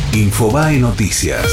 Infobae Noticias.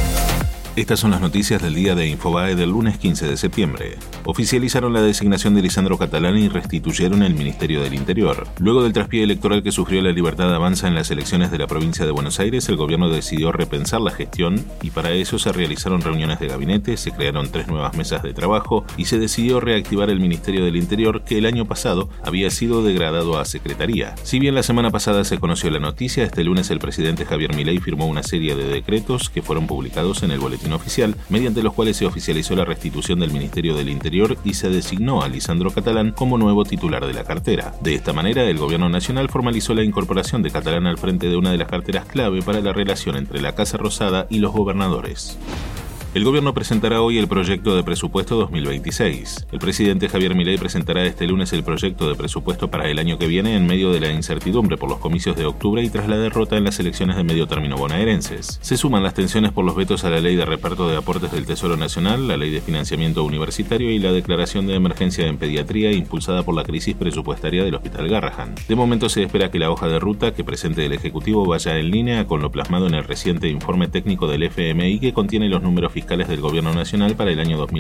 Estas son las noticias del día de Infobae del lunes 15 de septiembre. Oficializaron la designación de Lisandro Catalán y restituyeron el Ministerio del Interior. Luego del traspié electoral que sufrió la Libertad Avanza en las elecciones de la provincia de Buenos Aires, el gobierno decidió repensar la gestión y para eso se realizaron reuniones de gabinete, se crearon 3 nuevas mesas de trabajo y se decidió reactivar el Ministerio del Interior que el año pasado había sido degradado a Secretaría. Si bien la semana pasada se conoció la noticia, este lunes el presidente Javier Milei firmó una serie de decretos que fueron publicados en el boletín oficial, mediante los cuales se oficializó la restitución del Ministerio del Interior y se designó a Lisandro Catalán como nuevo titular de la cartera. De esta manera, el gobierno nacional formalizó la incorporación de Catalán al frente de una de las carteras clave para la relación entre la Casa Rosada y los gobernadores. El gobierno presentará hoy el proyecto de presupuesto 2026. El presidente Javier Milei presentará este lunes el proyecto de presupuesto para el año que viene en medio de la incertidumbre por los comicios de octubre y tras la derrota en las elecciones de medio término bonaerenses. Se suman las tensiones por los vetos a la ley de reparto de aportes del Tesoro Nacional, la ley de financiamiento universitario y la declaración de emergencia en pediatría impulsada por la crisis presupuestaria del Hospital Garrahan. De momento se espera que la hoja de ruta que presente el Ejecutivo vaya en línea con lo plasmado en el reciente informe técnico del FMI que contiene los números fiscales del Gobierno Nacional para el año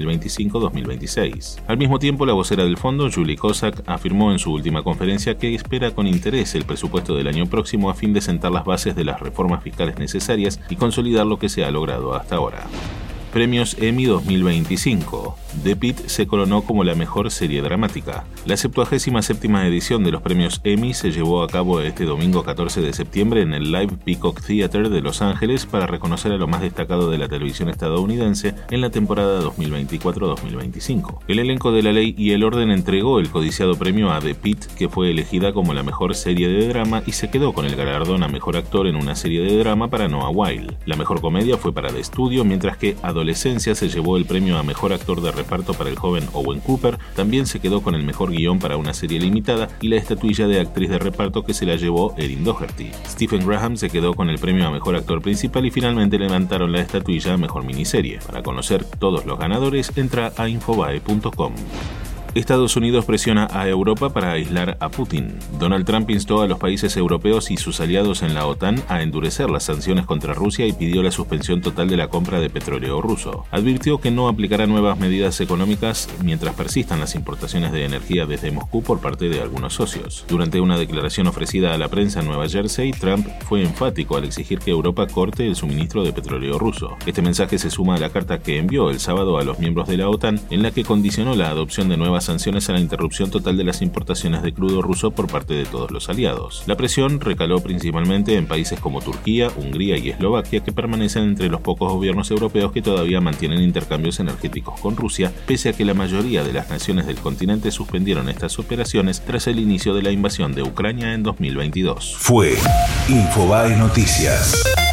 2025-2026. Al mismo tiempo, la vocera del fondo, Julie Kozak, afirmó en su última conferencia que espera con interés el presupuesto del año próximo a fin de sentar las bases de las reformas fiscales necesarias y consolidar lo que se ha logrado hasta ahora. Premios Emmy 2025. The Pitt se coronó como la mejor serie dramática. La 77ª edición de los premios Emmy se llevó a cabo este domingo 14 de septiembre en el Live Peacock Theater de Los Ángeles para reconocer a lo más destacado de la televisión estadounidense en la temporada 2024-2025. El elenco de La Ley y el Orden entregó el codiciado premio a The Pitt, que fue elegida como la mejor serie de drama y se quedó con el galardón a mejor actor en una serie de drama para Noah Wyle. La mejor comedia fue para The Studio, mientras que Adolescencia se llevó el premio a mejor actor de reparto para el joven Owen Cooper, también se quedó con el mejor guión para una serie limitada y la estatuilla de actriz de reparto que se la llevó Erin Doherty. Stephen Graham se quedó con el premio a mejor actor principal y finalmente levantaron la estatuilla a mejor miniserie. Para conocer todos los ganadores, entra a infobae.com. Estados Unidos presiona a Europa para aislar a Putin. Donald Trump instó a los países europeos y sus aliados en la OTAN a endurecer las sanciones contra Rusia y pidió la suspensión total de la compra de petróleo ruso. Advirtió que no aplicará nuevas medidas económicas mientras persistan las importaciones de energía desde Moscú por parte de algunos socios. Durante una declaración ofrecida a la prensa en Nueva Jersey, Trump fue enfático al exigir que Europa corte el suministro de petróleo ruso. Este mensaje se suma a la carta que envió el sábado a los miembros de la OTAN, en la que condicionó la adopción de nuevas sanciones a la interrupción total de las importaciones de crudo ruso por parte de todos los aliados. La presión recaló principalmente en países como Turquía, Hungría y Eslovaquia, que permanecen entre los pocos gobiernos europeos que todavía mantienen intercambios energéticos con Rusia, pese a que la mayoría de las naciones del continente suspendieron estas operaciones tras el inicio de la invasión de Ucrania en 2022. Fue Infobae Noticias.